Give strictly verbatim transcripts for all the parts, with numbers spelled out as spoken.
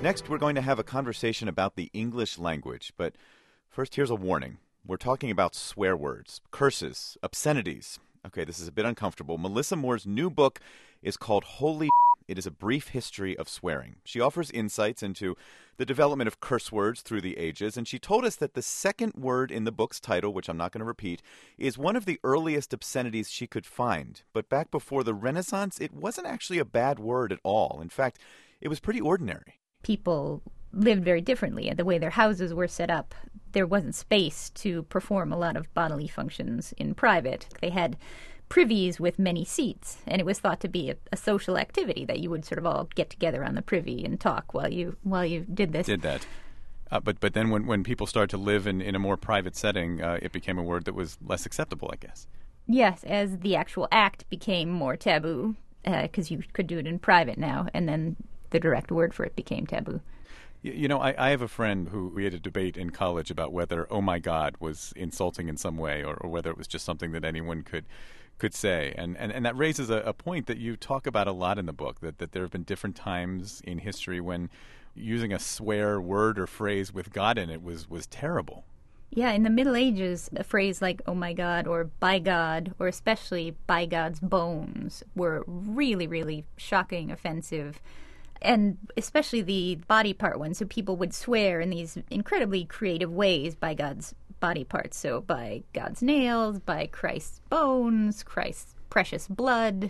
Next, we're going to have a conversation about the English language. But first, here's a warning. We're talking about swear words, curses, obscenities. Okay, this is a bit uncomfortable. Melissa Moore's new book is called Holy. It is a brief history of swearing. She offers insights into the development of curse words through the ages, and she told us that the second word in the book's title, which I'm not going to repeat, is one of the earliest obscenities she could find. But back before the Renaissance, it wasn't actually a bad word at all. In fact, it was pretty ordinary. People lived very differently. The way their houses were set up, there wasn't space to perform a lot of bodily functions in private. They had privies with many seats, and it was thought to be a, a social activity that you would sort of all get together on the privy and talk while you while you did this. Did that. Uh, but but then when, when people started to live in, in a more private setting, uh, it became a word that was less acceptable, I guess. Yes, as the actual act became more taboo, because uh, you could do it in private now, and then the direct word for it became taboo. You know, I, I have a friend who we had a debate in college about whether "oh my God" was insulting in some way, or, or whether it was just something that anyone could could say. And, and, and that raises a, a point that you talk about a lot in the book, that, that there have been different times in history when using a swear word or phrase with God in it was, was terrible. Yeah, in the Middle Ages, a phrase like "oh my God" or "by God," or especially "by God's bones," were really, really shocking, offensive. And especially the body part ones. So people would swear in these incredibly creative ways by God's body parts. So by God's nails, by Christ's bones, Christ's precious blood.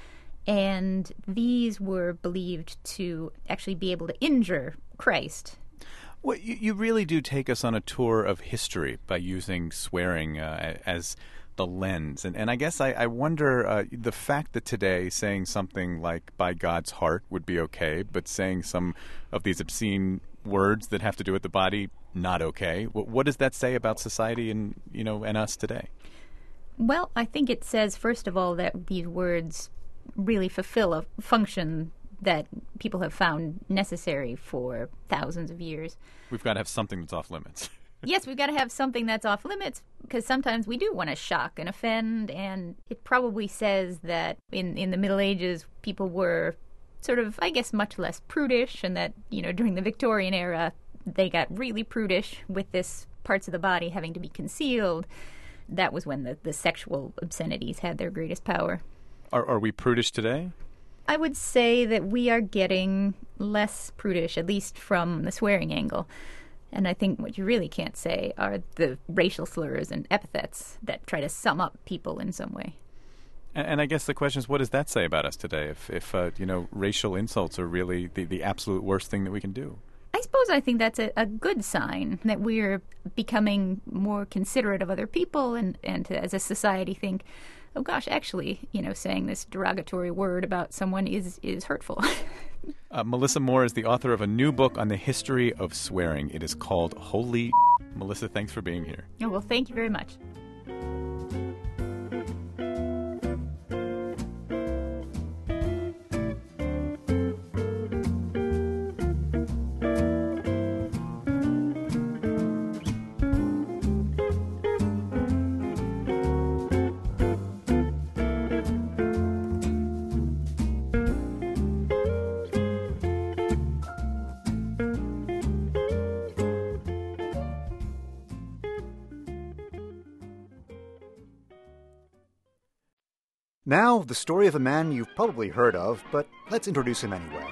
And these were believed to actually be able to injure Christ. Well, you, you really do take us on a tour of history by using swearing uh, as the lens. And, and I guess I, I wonder, uh, the fact that today saying something like "by God's heart" would be okay, but saying some of these obscene words that have to do with the body, not okay. What, what does that say about society and, you know, and us today? Well, I think it says, first of all, that these words really fulfill a function that people have found necessary for thousands of years. We've got to have something that's off limits. Yes, we've got to have something that's off limits, because sometimes we do want to shock and offend, and it probably says that in, in the Middle Ages, people were sort of, I guess, much less prudish, and that, you know, during the Victorian era, they got really prudish with this parts of the body having to be concealed. That was when the, the sexual obscenities had their greatest power. Are, are we prudish today? I would say that we are getting less prudish, at least from the swearing angle. And I think what you really can't say are the racial slurs and epithets that try to sum up people in some way. And, and I guess the question is, what does that say about us today? If, if uh, you know, racial insults are really the, the absolute worst thing that we can do? I suppose I think that's a, a good sign, that we're becoming more considerate of other people, and, and to, as a society, think, oh gosh, actually, you know, saying this derogatory word about someone is, is hurtful. uh, Melissa Moore is the author of a new book on the history of swearing. It is called Holy. Melissa, thanks for being here. Oh, well, thank you very much. Now, the story of a man you've probably heard of, but let's introduce him anyway.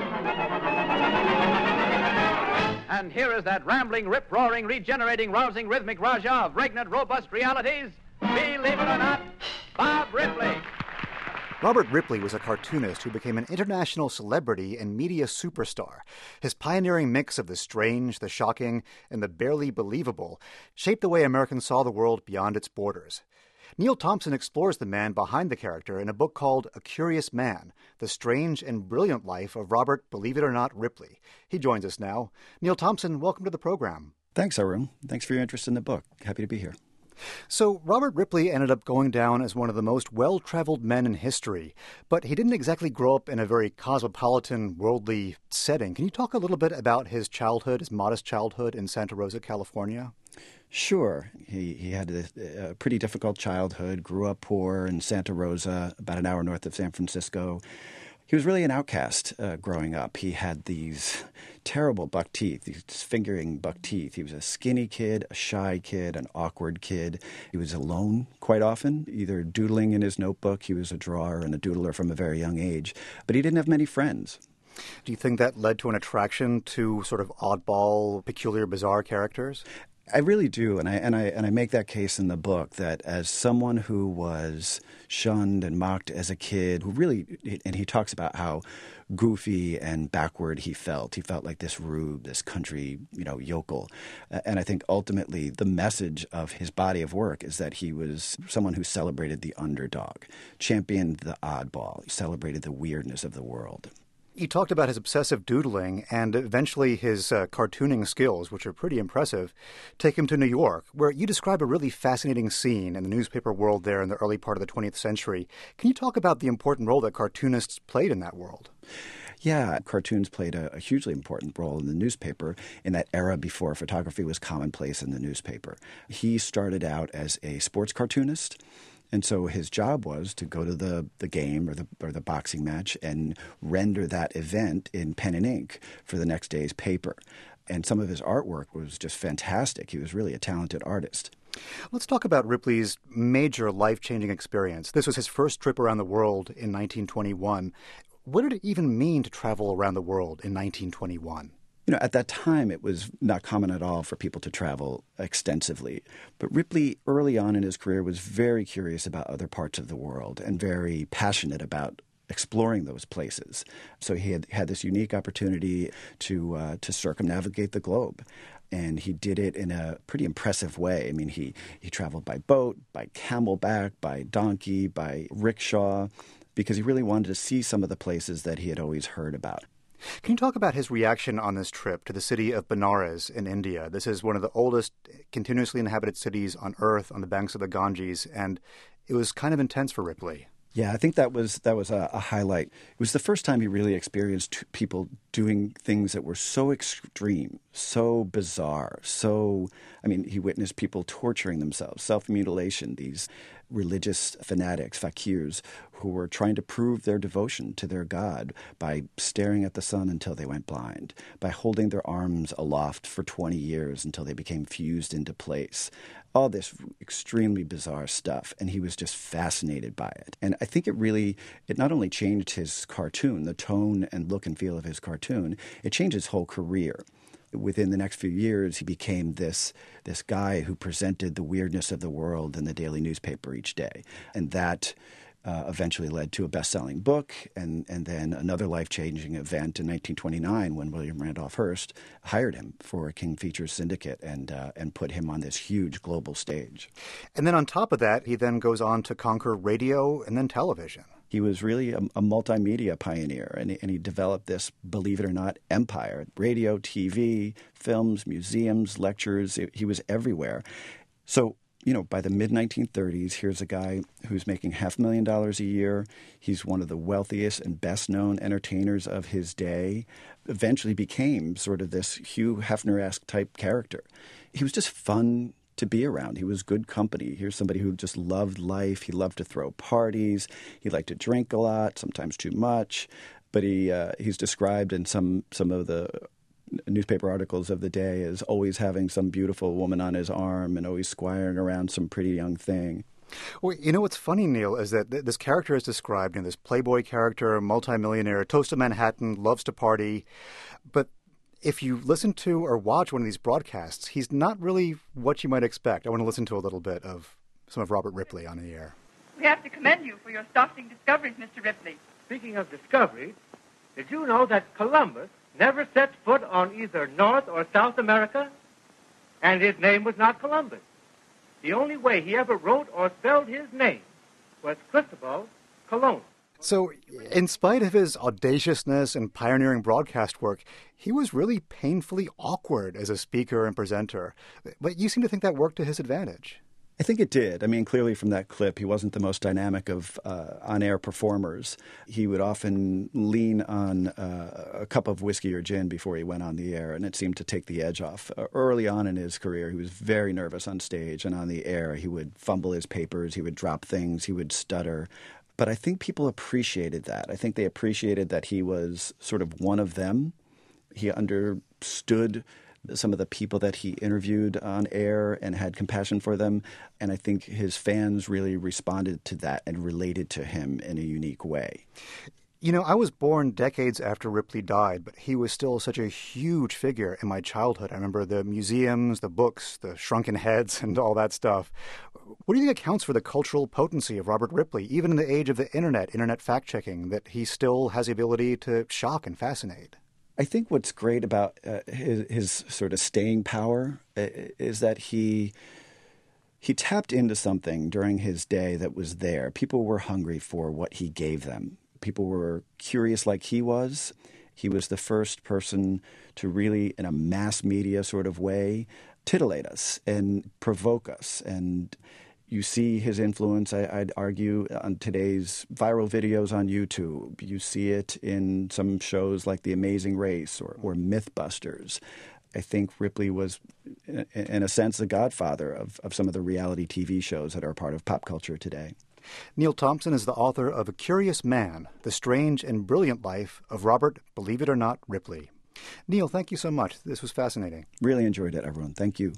And here is that rambling, rip-roaring, regenerating, rousing, rhythmic Raja of regnant, robust realities. Believe it or not, Bob Ripley. Robert Ripley was a cartoonist who became an international celebrity and media superstar. His pioneering mix of the strange, the shocking, and the barely believable shaped the way Americans saw the world beyond its borders. Neil Thompson explores the man behind the character in a book called A Curious Man, The Strange and Brilliant Life of Robert, Believe It or Not, Ripley. He joins us now. Neil Thompson, welcome to the program. Thanks, Arun. Thanks for your interest in the book. Happy to be here. So Robert Ripley ended up going down as one of the most well-traveled men in history, but he didn't exactly grow up in a very cosmopolitan, worldly setting. Can you talk a little bit about his childhood, his modest childhood in Santa Rosa, California? Sure. He he had a, a pretty difficult childhood, grew up poor in Santa Rosa, about an hour north of San Francisco. He was really an outcast uh, growing up. He had these terrible buck teeth, these disfiguring buck teeth. He was a skinny kid, a shy kid, an awkward kid. He was alone quite often, either doodling in his notebook. He was a drawer and a doodler from a very young age, but he didn't have many friends. Do you think that led to an attraction to sort of oddball, peculiar, bizarre characters? I really do, and I and I and I make that case in the book that as someone who was shunned and mocked as a kid, who really, and he talks about how goofy and backward he felt. He felt like this rube, this country, you know, yokel. And I think ultimately the message of his body of work is that he was someone who celebrated the underdog, championed the oddball, celebrated the weirdness of the world. You talked about his obsessive doodling and eventually his uh, cartooning skills, which are pretty impressive, take him to New York, where you describe a really fascinating scene in the newspaper world there in the early part of the twentieth century. Can you talk about the important role that cartoonists played in that world? Yeah, cartoons played a, a hugely important role in the newspaper in that era before photography was commonplace in the newspaper. He started out as a sports cartoonist. And so his job was to go to the, the game or the or the boxing match and render that event in pen and ink for the next day's paper. And some of his artwork was just fantastic. He was really a talented artist. Let's talk about Ripley's major life-changing experience. This was his first trip around the world in nineteen twenty-one. What did it even mean to travel around the world in nineteen twenty-one? You know, at that time, it was not common at all for people to travel extensively. But Ripley, early on in his career, was very curious about other parts of the world and very passionate about exploring those places. So he had had this unique opportunity to uh, to circumnavigate the globe. And he did it in a pretty impressive way. I mean, he, he traveled by boat, by camelback, by donkey, by rickshaw, because he really wanted to see some of the places that he had always heard about. Can you talk about his reaction on this trip to the city of Benares in India? This is one of the oldest continuously inhabited cities on Earth on the banks of the Ganges, and it was kind of intense for Ripley. Yeah, I think that was that was a, a highlight. It was the first time he really experienced people doing things that were so extreme, so bizarre, so, I mean, he witnessed people torturing themselves, self-mutilation, these religious fanatics, fakirs, who were trying to prove their devotion to their God by staring at the sun until they went blind, by holding their arms aloft for twenty years until they became fused into place. All this extremely bizarre stuff, and he was just fascinated by it. And I think it really, it not only changed his cartoon, the tone and look and feel of his cartoon, it changed his whole career. Within the next few years, he became this this guy who presented the weirdness of the world in the daily newspaper each day. And that uh, eventually led to a best-selling book and, and then another life-changing event in nineteen twenty-nine when William Randolph Hearst hired him for a King Features syndicate and, uh, and put him on this huge global stage. And then on top of that, he then goes on to conquer radio and then television. He was really a, a multimedia pioneer, and he, and he developed this, believe it or not, empire. Radio, T V, films, museums, lectures. It, he was everywhere. So, you know, by the mid nineteen thirties, here's a guy who's making half a million dollars a year. He's one of the wealthiest and best-known entertainers of his day. Eventually became sort of this Hugh Hefner-esque type character. He was just fun to be around. He was good company. Here's somebody who just loved life. He loved to throw parties. He liked to drink a lot, sometimes too much. But he uh, he's described in some some of the newspaper articles of the day as always having some beautiful woman on his arm and always squiring around some pretty young thing. Well, you know what's funny, Neil, is that th- this character is described, you know, this playboy character, multimillionaire, toast of Manhattan, loves to party, but if you listen to or watch one of these broadcasts, he's not really what you might expect. I want to listen to a little bit of some of Robert Ripley on the air. We have to commend you for your startling discoveries, Mister Ripley. Speaking of discoveries, did you know that Columbus never set foot on either North or South America? And his name was not Columbus. The only way he ever wrote or spelled his name was Cristobal Colon. So, in spite of his audaciousness and pioneering broadcast work, he was really painfully awkward as a speaker and presenter. But you seem to think that worked to his advantage. I think it did. I mean, clearly from that clip, he wasn't the most dynamic of uh, on-air performers. He would often lean on uh, a cup of whiskey or gin before he went on the air, and it seemed to take the edge off. Uh, early on in his career, he was very nervous on stage and on the air. He would fumble his papers. He would drop things. He would stutter. But I think people appreciated that. I think they appreciated that he was sort of one of them. He understood some of the people that he interviewed on air and had compassion for them. And I think his fans really responded to that and related to him in a unique way. You know, I was born decades after Ripley died, but he was still such a huge figure in my childhood. I remember the museums, the books, the shrunken heads, and all that stuff. What do you think accounts for the cultural potency of Robert Ripley, even in the age of the internet, internet fact-checking, that he still has the ability to shock and fascinate? I think what's great about uh, his, his sort of staying power uh, is that he he tapped into something during his day that was there. People were hungry for what he gave them. People were curious like he was. He was the first person to really, in a mass media sort of way, titillate us and provoke us. And you see his influence, I, I'd argue, on today's viral videos on YouTube. You see it in some shows like The Amazing Race or, or Mythbusters. I think Ripley was, in a sense, the godfather of, of some of the reality T V shows that are part of pop culture today. Neil Thompson is the author of A Curious Man, The Strange and Brilliant Life of Robert, Believe It or Not, Ripley. Neil, thank you so much. This was fascinating. Really enjoyed it, everyone. Thank you.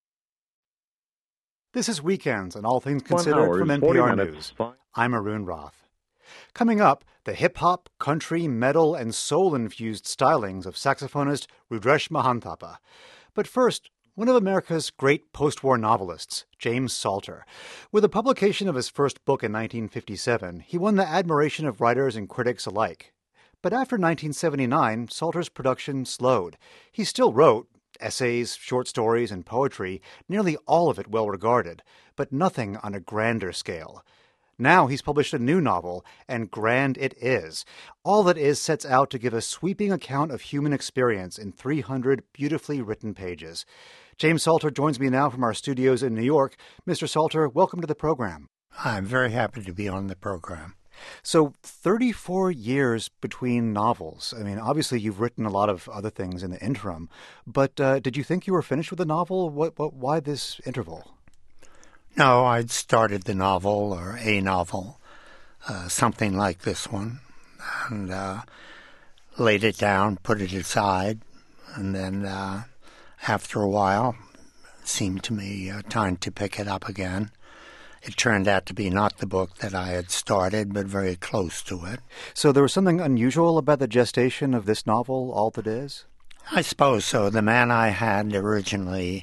This is Weekends on All Things Considered from N P R News. I'm Arun Roth. Coming up, the hip-hop, country, metal, and soul-infused stylings of saxophonist Rudresh Mahanthappa. But first, one of America's great post-war novelists, James Salter. With the publication of his first book in nineteen fifty-seven, he won the admiration of writers and critics alike. But after nineteen seventy-nine, Salter's production slowed. He still wrote essays, short stories, and poetry, nearly all of it well-regarded, but nothing on a grander scale. Now he's published a new novel, and grand it is. All That Is sets out to give a sweeping account of human experience in three hundred beautifully written pages. James Salter joins me now from our studios in New York. Mister Salter, welcome to the program. I'm very happy to be on the program. So thirty-four years between novels. I mean, obviously you've written a lot of other things in the interim, but uh, did you think you were finished with the novel? What, what, why this interval? No, I'd started the novel, or a novel, uh, something like this one, and uh, laid it down, put it aside, and then uh, after a while, it seemed to me uh, time to pick it up again. It turned out to be not the book that I had started, but very close to it. So there was something unusual about the gestation of this novel, All That Is? I suppose so. The man I had originally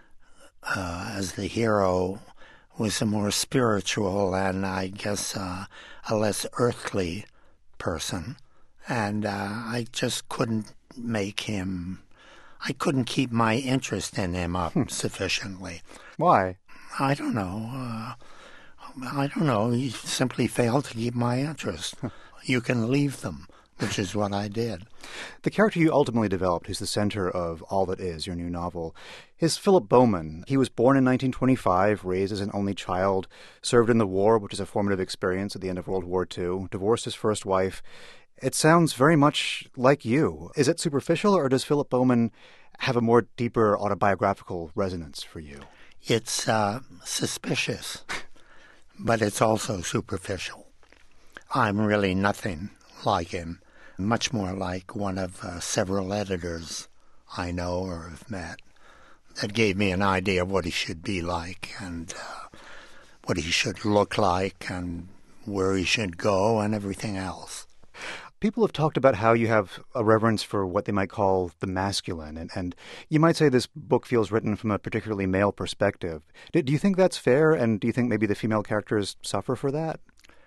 uh, as the hero was a more spiritual and, I guess, uh, a less earthly person. And uh, I just couldn't make him... I couldn't keep my interest in him up hmm. sufficiently. Why? I don't know. Uh, I don't know. He simply failed to keep my interest. You can leave them, which is what I did. The character you ultimately developed, who's the center of All That Is, your new novel, is Philip Bowman. He was born in nineteen twenty-five, raised as an only child, served in the war, which is a formative experience at the end of World War Two, divorced his first wife. It sounds very much like you. Is it superficial, or does Philip Bowman have a more deeper autobiographical resonance for you? It's uh, suspicious, but it's also superficial. I'm really nothing like him, much more like one of uh, several editors I know or have met that gave me an idea of what he should be like and uh, what he should look like and where he should go and everything else. People have talked about how you have a reverence for what they might call the masculine, and, and you might say this book feels written from a particularly male perspective. Do, do you think that's fair, and do you think maybe the female characters suffer for that?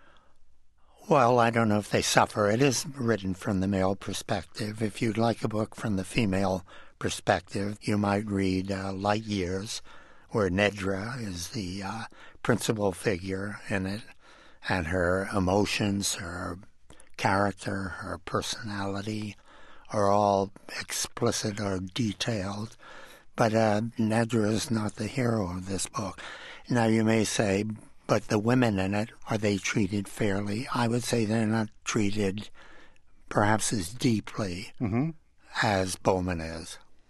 Well, I don't know if they suffer. It is written from the male perspective. If you'd like a book from the female perspective, you might read uh, Light Years, where Nedra is the uh, principal figure in it, and her emotions, her character, her personality are all explicit or detailed. But uh, Nedra is not the hero of this book. Now, you may say, but the women in it, are they treated fairly? I would say they're not treated perhaps as deeply mm-hmm. as Bowman is.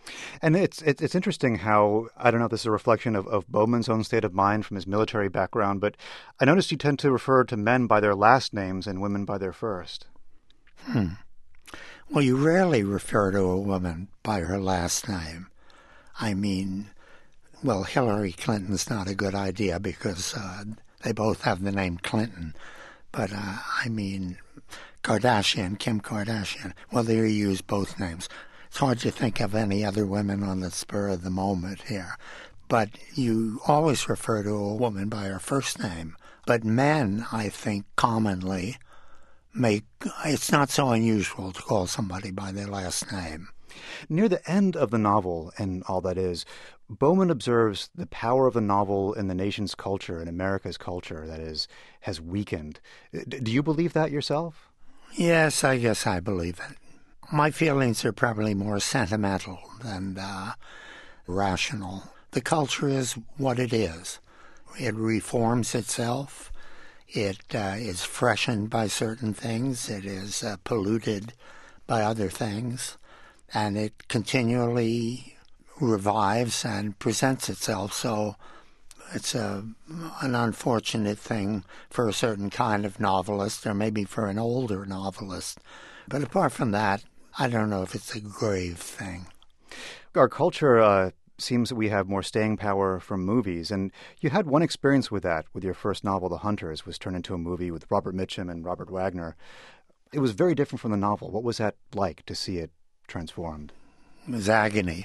And it's it's it's interesting how, I don't know if this is a reflection of, of Bowman's own state of mind from his military background, but I noticed you tend to refer to men by their last names and women by their first. Hmm. Well, you rarely refer to a woman by her last name. I mean, well, Hillary Clinton's not a good idea because uh, they both have the name Clinton. But, uh, I mean, Kardashian, Kim Kardashian, well, they use both names. It's hard to think of any other women on the spur of the moment here. But you always refer to a woman by her first name. But men, I think, commonly make, it's not so unusual to call somebody by their last name. Near the end of the novel, and all that is, Bowman observes the power of the novel in the nation's culture, in America's culture, that is, has weakened. D- do you believe that yourself? Yes, I guess I believe it. My feelings are probably more sentimental than uh, rational. The culture is what it is. It reforms itself. It uh, is freshened by certain things. It is uh, polluted by other things. And it continually revives and presents itself. So it's a, an unfortunate thing for a certain kind of novelist, or maybe for an older novelist. But apart from that, I don't know if it's a grave thing. Our culture uh, seems that we have more staying power from movies. And you had one experience with that, with your first novel, The Hunters, was turned into a movie with Robert Mitchum and Robert Wagner. It was very different from the novel. What was that like to see it transformed? It was agony.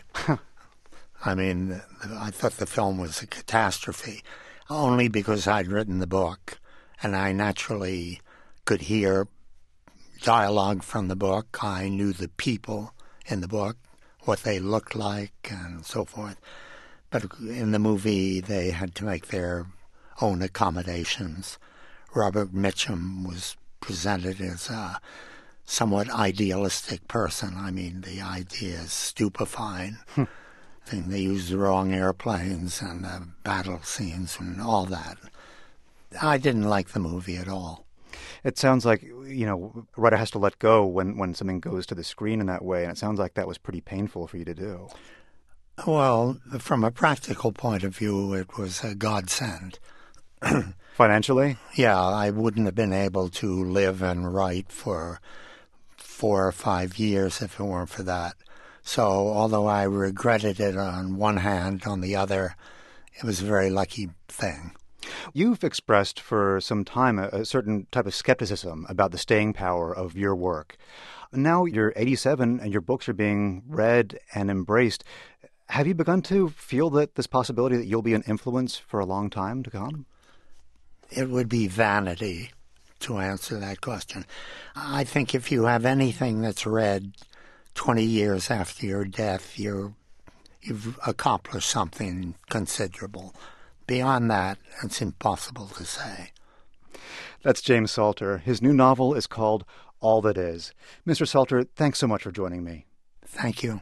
I mean, I thought the film was a catastrophe, only because I'd written the book, and I naturally could hear dialogue from the book. I knew the people in the book, what they looked like, and so forth. But in the movie, they had to make their own accommodations. Robert Mitchum was presented as a somewhat idealistic person. I mean, the idea is stupefying. I think they used the wrong airplanes and the battle scenes and all that. I didn't like the movie at all. It sounds like, you know, a writer has to let go when, when something goes to the screen in that way, and it sounds like that was pretty painful for you to do. Well, from a practical point of view, it was a godsend. Financially? Yeah, I wouldn't have been able to live and write for four or five years if it weren't for that. So although I regretted it on one hand, on the other, it was a very lucky thing. You've expressed for some time a, a certain type of skepticism about the staying power of your work. Now you're eighty-seven and your books are being read and embraced. Have you begun to feel that this possibility that you'll be an influence for a long time to come? It would be vanity to answer that question. I think if you have anything that's read twenty years after your death, you're, you've accomplished something considerable. Beyond that, it's impossible to say. That's James Salter. His new novel is called All That Is. Mister Salter, thanks so much for joining me. Thank you.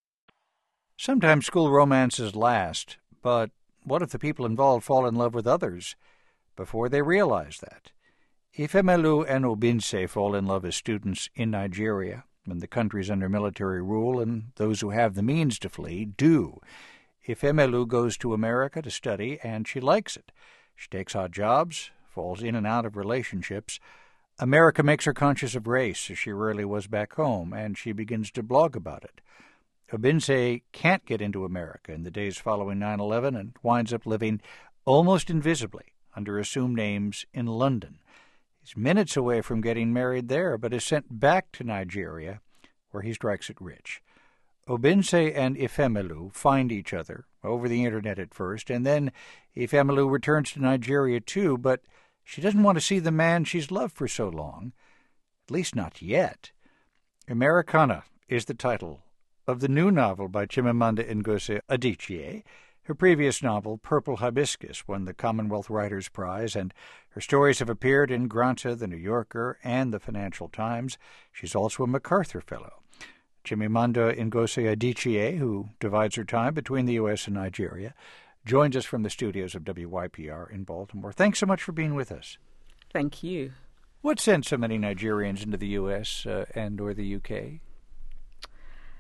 Sometimes school romances last, but what if the people involved fall in love with others before they realize that? Ifemelu and Obinse fall in love as students in Nigeria, when the country's under military rule, and those who have the means to flee do. Ifemelu goes to America to study, and she likes it. She takes odd jobs, falls in and out of relationships. America makes her conscious of race, as she rarely was back home, and she begins to blog about it. Obinse can't get into America in the days following nine eleven and winds up living almost invisibly under assumed names in London. He's minutes away from getting married there, but is sent back to Nigeria, where he strikes it rich. Obinse and Ifemelu find each other, over the internet at first, and then Ifemelu returns to Nigeria too, but she doesn't want to see the man she's loved for so long, at least not yet. Americana is the title of the new novel by Chimamanda Ngozi Adichie. Her previous novel, Purple Hibiscus, won the Commonwealth Writers' Prize, and her stories have appeared in Granta, The New Yorker, and the Financial Times. She's also a MacArthur Fellow. Chimamanda Ngozi Adichie, who divides her time between the U S and Nigeria, joins us from the studios of W Y P R in Baltimore. Thanks so much for being with us. Thank you. What sent so many Nigerians into the U S uh, and or the U K?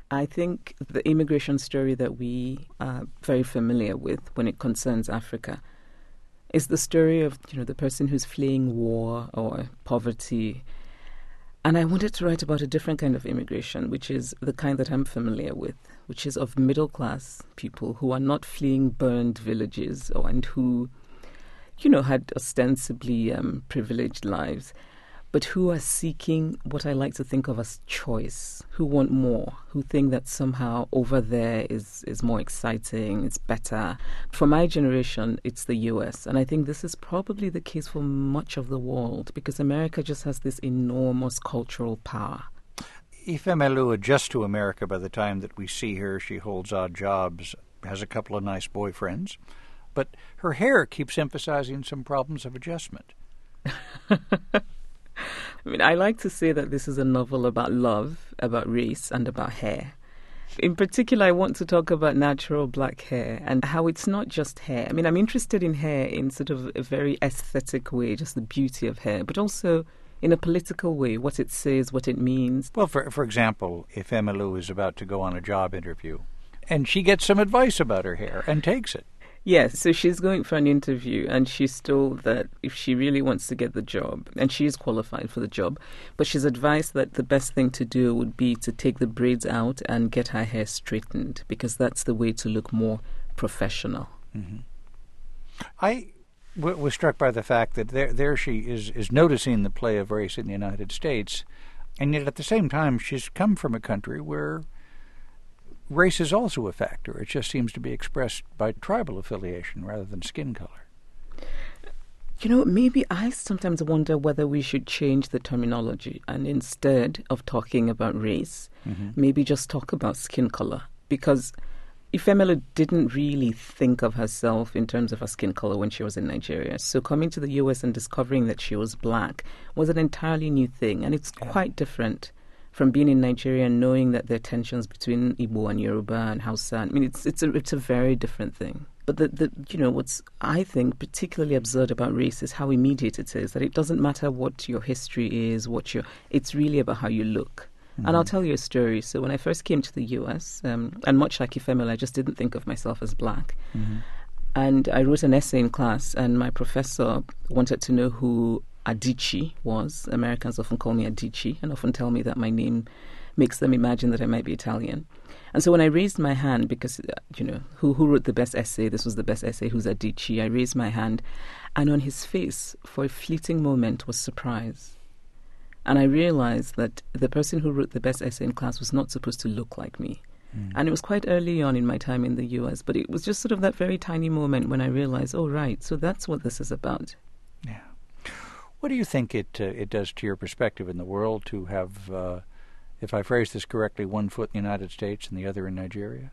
I think the immigration story that we are very familiar with when it concerns Africa is the story of, you know, the person who's fleeing war or poverty. And I wanted to write about a different kind of immigration, which is the kind that I'm familiar with, which is of middle-class people who are not fleeing burned villages or and who, you know, had ostensibly um, privileged lives, but who are seeking what I like to think of as choice, who want more, who think that somehow over there is, is more exciting, it's better. For my generation, it's the U S, and I think this is probably the case for much of the world, because America just has this enormous cultural power. Ifemelu adjusts to America by the time that we see her. She holds odd jobs, has a couple of nice boyfriends, but her hair keeps emphasizing some problems of adjustment. I mean, I like to say that this is a novel about love, about race, and about hair. In particular, I want to talk about natural black hair and how it's not just hair. I mean, I'm interested in hair in sort of a very aesthetic way, just the beauty of hair, but also in a political way, what it says, what it means. Well, for for example, Ifemelu is about to go on a job interview, and she gets some advice about her hair and takes it. Yes, so she's going for an interview, and she's told that if she really wants to get the job, and she is qualified for the job, but she's advised that the best thing to do would be to take the braids out and get her hair straightened, because that's the way to look more professional. Mm-hmm. I w- was struck by the fact that there, there she is, is noticing the play of race in the United States, and yet at the same time she's come from a country where race is also a factor. It just seems to be expressed by tribal affiliation rather than skin color. You know, maybe I sometimes wonder whether we should change the terminology and instead of talking about race, mm-hmm. maybe just talk about skin color. Because Ifemelu didn't really think of herself in terms of her skin color when she was in Nigeria. So coming to the U S and discovering that she was black was an entirely new thing. And it's yeah. quite different from being in Nigeria and knowing that there are tensions between Igbo and Yoruba and Hausa. I mean, it's it's a it's a very different thing. But the, the you know what's I think particularly absurd about race is how immediate it is. That it doesn't matter what your history is, what your it's really about how you look. Mm-hmm. And I'll tell you a story. So when I first came to the U S, um, and much like Ifemelu, I just didn't think of myself as black. Mm-hmm. And I wrote an essay in class, and my professor wanted to know who Adichie was. Americans often call me Adichie and often tell me that my name makes them imagine that I might be Italian. And so when I raised my hand, because, you know, who who wrote the best essay? This was the best essay. Who's Adichie? I raised my hand, and on his face, for a fleeting moment, was surprise. And I realized that the person who wrote the best essay in class was not supposed to look like me. Mm. And it was quite early on in my time in the U S, but it was just sort of that very tiny moment when I realized, oh, right, so that's what this is about. Yeah. What do you think it uh, it does to your perspective in the world to have, uh, if I phrase this correctly, one foot in the United States and the other in Nigeria?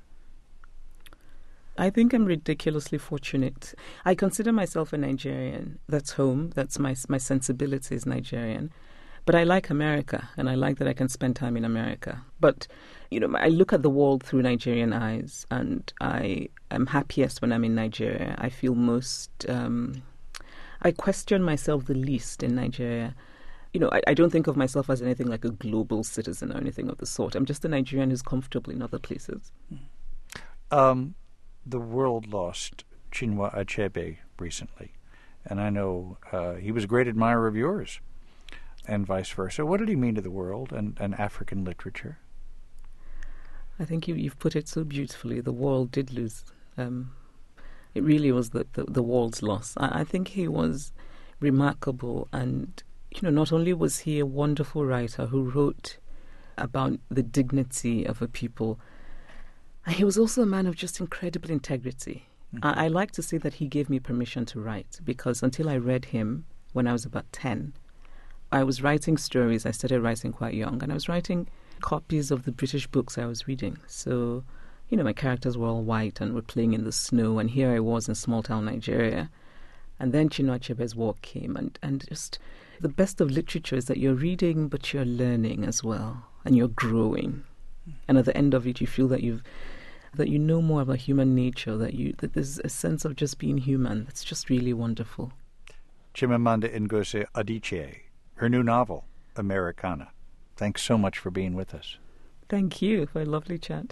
I think I'm ridiculously fortunate. I consider myself a Nigerian. That's home. That's my my sensibility is Nigerian. But I like America, and I like that I can spend time in America. But, you know, I look at the world through Nigerian eyes, and I am happiest when I'm in Nigeria. I feel most... Um, I question myself the least in Nigeria. You know, I, I don't think of myself as anything like a global citizen or anything of the sort. I'm just a Nigerian who's comfortable in other places. Um, the world lost Chinua Achebe recently, and I know uh, he was a great admirer of yours, and vice versa. What did he mean to the world and, and African literature? I think you, you've put it so beautifully. The world did lose um It really was the, the, the world's loss. I, I think he was remarkable, and, you know, not only was he a wonderful writer who wrote about the dignity of a people, he was also a man of just incredible integrity. Mm-hmm. I, I like to say that he gave me permission to write, because until I read him when I was about ten, I was writing stories. I started writing quite young, and I was writing copies of the British books I was reading. So, you know, my characters were all white and were playing in the snow, and here I was in small-town Nigeria. And then Chinua Achebe's war came, and, and just the best of literature is that you're reading, but you're learning as well, and you're growing. And at the end of it, you feel that you've that you know more about human nature, that you that there's a sense of just being human. That's just really wonderful. Chimamanda Ngozi Adichie, her new novel, Americana. Thanks so much for being with us. Thank you for a lovely chat.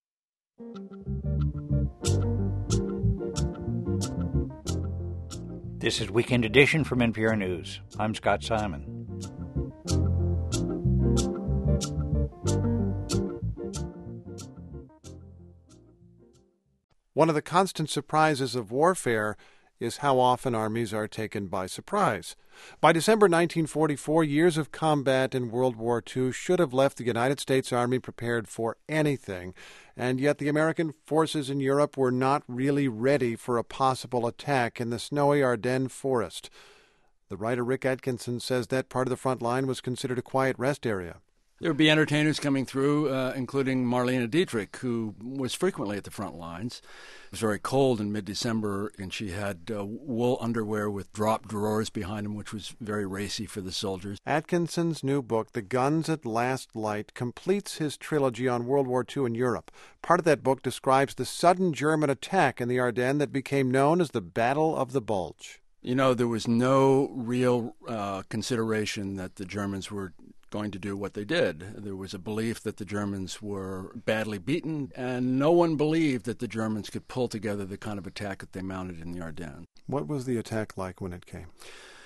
This is Weekend Edition from N P R News. I'm Scott Simon. One of the constant surprises of warfare is how often armies are taken by surprise. By December nineteen forty-four, years of combat in World War Two should have left the United States Army prepared for anything, and yet the American forces in Europe were not really ready for a possible attack in the snowy Ardennes forest. The writer Rick Atkinson says that part of the front line was considered a quiet rest area. There would be entertainers coming through, uh, including Marlene Dietrich, who was frequently at the front lines. It was very cold in mid-December, and she had uh, wool underwear with drop drawers behind them, which was very racy for the soldiers. Atkinson's new book, The Guns at Last Light, completes his trilogy on World War Two in Europe. Part of that book describes the sudden German attack in the Ardennes that became known as the Battle of the Bulge. You know, there was no real uh, consideration that the Germans were going to do what they did. There was a belief that the Germans were badly beaten, and no one believed that the Germans could pull together the kind of attack that they mounted in the Ardennes. What was the attack like when it came?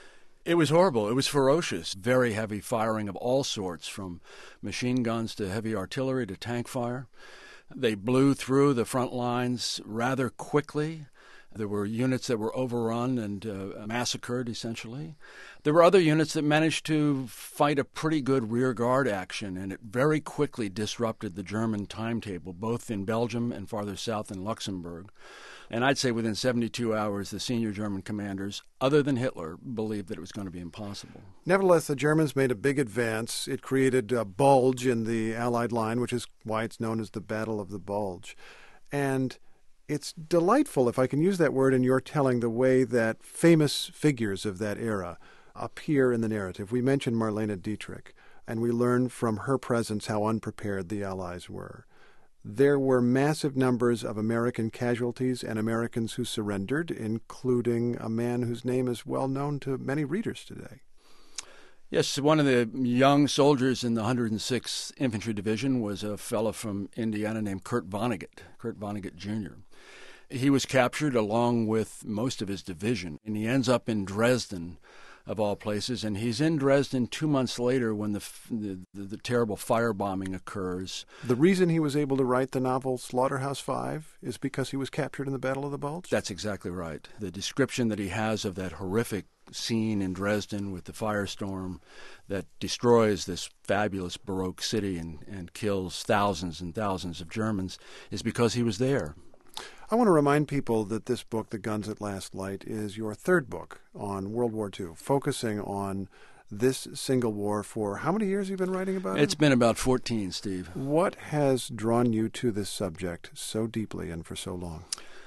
It was horrible. It was ferocious. Very heavy firing of all sorts, from machine guns to heavy artillery to tank fire. They blew through the front lines rather quickly. There were units that were overrun and uh, massacred, essentially. There were other units that managed to fight a pretty good rearguard action, and it very quickly disrupted the German timetable, both in Belgium and farther south in Luxembourg. And I'd say within seventy-two hours, the senior German commanders, other than Hitler, believed that it was going to be impossible. Nevertheless, the Germans made a big advance. It created a bulge in the Allied line, which is why it's known as the Battle of the Bulge. And it's delightful, if I can use that word in your telling, the way that famous figures of that era appear in the narrative. We mentioned Marlene Dietrich, and we learn from her presence how unprepared the Allies were. There were massive numbers of American casualties and Americans who surrendered, including a man whose name is well known to many readers today. Yes, one of the young soldiers in the one hundred sixth Infantry Division was a fellow from Indiana named Kurt Vonnegut, Kurt Vonnegut Junior He was captured along with most of his division, and he ends up in Dresden, of all places, and he's in Dresden two months later when the, the, the, the terrible firebombing occurs. The reason he was able to write the novel Slaughterhouse Five is because he was captured in the Battle of the Bulge? That's exactly right. The description that he has of that horrific scene in Dresden with the firestorm that destroys this fabulous Baroque city and, and kills thousands and thousands of Germans is because he was there. I want to remind people that this book, The Guns at Last Light, is your third book on World War Two, focusing on this single war for how many years have you been writing about it? It's been about fourteen, Steve. What has drawn you to this subject so deeply and for so long?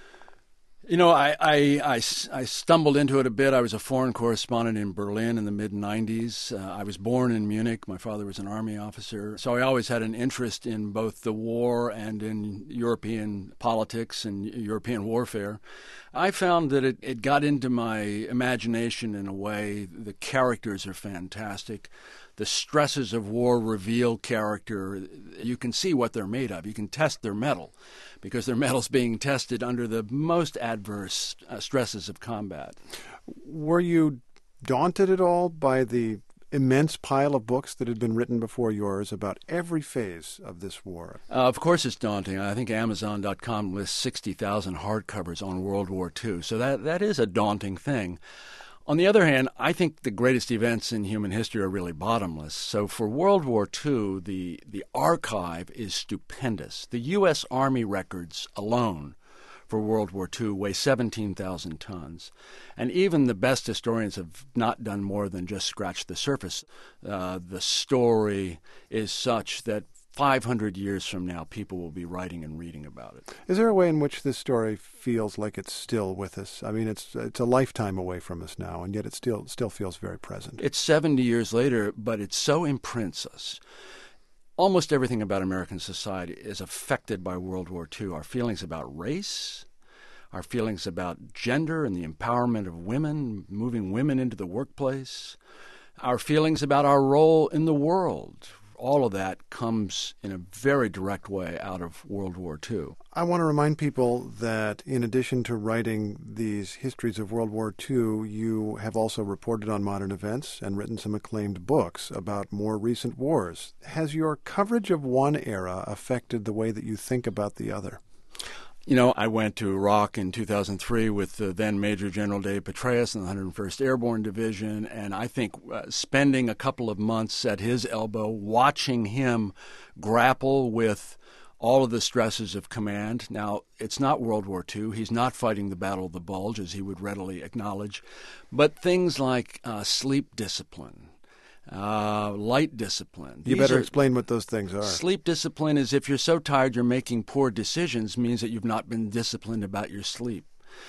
You know, I, I, I, I stumbled into it a bit. I was a foreign correspondent in Berlin in the mid nineties. Uh, I was born in Munich. My father was an army officer. So I always had an interest in both the war and in European politics and European warfare. I found that it, it got into my imagination in a way. The characters are fantastic. The stresses of war reveal character. You can see what they're made of. You can test their mettle, because their metal's being tested under the most adverse uh, stresses of combat. Were you daunted at all by the immense pile of books that had been written before yours about every phase of this war? Uh, of course it's daunting. I think Amazon dot com lists sixty thousand hardcovers on World War Two, so that that is a daunting thing. On the other hand, I think the greatest events in human history are really bottomless. So for World War Two, the, the archive is stupendous. The U S. Army records alone for World War Two weigh seventeen thousand tons. And even the best historians have not done more than just scratch the surface. Uh, the story is such that five hundred years from now, people will be writing and reading about it. Is there a way in which this story feels like it's still with us? I mean, it's it's a lifetime away from us now, and yet it still still feels very present. It's seventy years later, but it so imprints us. Almost everything about American society is affected by World War Two. Our feelings about race, our feelings about gender and the empowerment of women, moving women into the workplace, our feelings about our role in the world. All of that comes in a very direct way out of World War Two. I want to remind people that in addition to writing these histories of World War Two, you have also reported on modern events and written some acclaimed books about more recent wars. Has your coverage of one era affected the way that you think about the other? You know, I went to Iraq in two thousand three with uh, then Major General Dave Petraeus in the one hundred first Airborne Division, and I think uh, spending a couple of months at his elbow, watching him grapple with all of the stresses of command. Now, it's not World War Two. He's not fighting the Battle of the Bulge, as he would readily acknowledge, but things like uh, sleep discipline, Uh, light discipline. You These better are, explain what those things are. Sleep discipline is if you're so tired you're making poor decisions, means that you've not been disciplined about your sleep.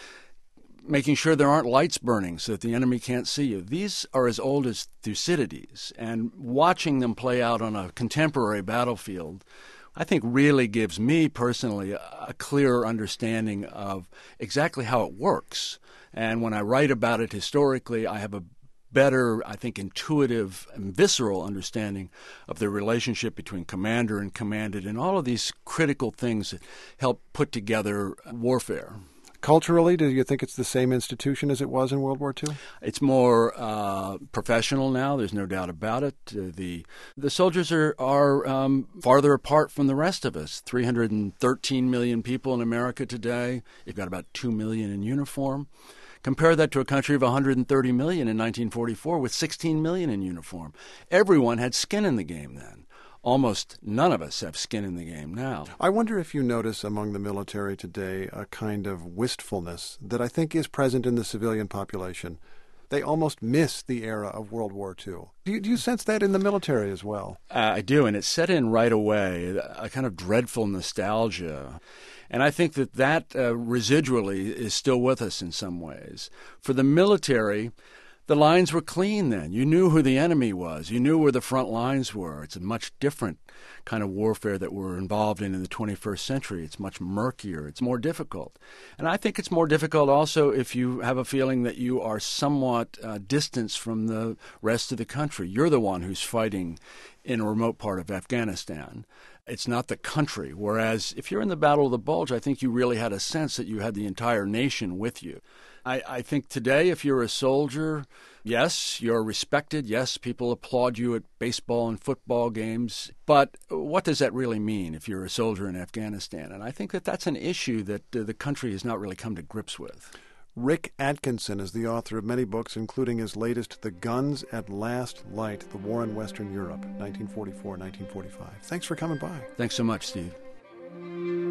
Making sure there aren't lights burning so that the enemy can't see you. These are as old as Thucydides, and watching them play out on a contemporary battlefield, I think really gives me personally a, a clearer understanding of exactly how it works. And when I write about it historically, I have a better, I think, intuitive and visceral understanding of the relationship between commander and commanded and all of these critical things that help put together warfare. Culturally, do you think it's the same institution as it was in World War Two? It's more uh, professional now. There's no doubt about it. Uh, the the soldiers are, are um, farther apart from the rest of us. three hundred thirteen million people in America today. You've got about two million in uniform. Compare that to a country of one hundred thirty million in nineteen forty-four with sixteen million in uniform. Everyone had skin in the game then. Almost none of us have skin in the game now. I wonder if you notice among the military today a kind of wistfulness that I think is present in the civilian population. They almost miss the era of World War Two. Do you, do you sense that in the military as well? Uh, I do, and it set in right away, a kind of dreadful nostalgia. And I think that that uh, residually is still with us in some ways. For the military, the lines were clean then. You knew who the enemy was. You knew where the front lines were. It's a much different kind of warfare that we're involved in in the twenty-first century. It's much murkier. It's more difficult. And I think it's more difficult also if you have a feeling that you are somewhat uh, distanced from the rest of the country. You're the one who's fighting in a remote part of Afghanistan. It's not the country. Whereas if you're in the Battle of the Bulge, I think you really had a sense that you had the entire nation with you. I, I think today, if you're a soldier, yes, you're respected. Yes, people applaud you at baseball and football games. But what does that really mean if you're a soldier in Afghanistan? And I think that that's an issue that uh, the country has not really come to grips with. Rick Atkinson is the author of many books, including his latest, The Guns at Last Light, The War in Western Europe, nineteen forty-four to nineteen forty-five. Thanks for coming by. Thanks so much, Steve.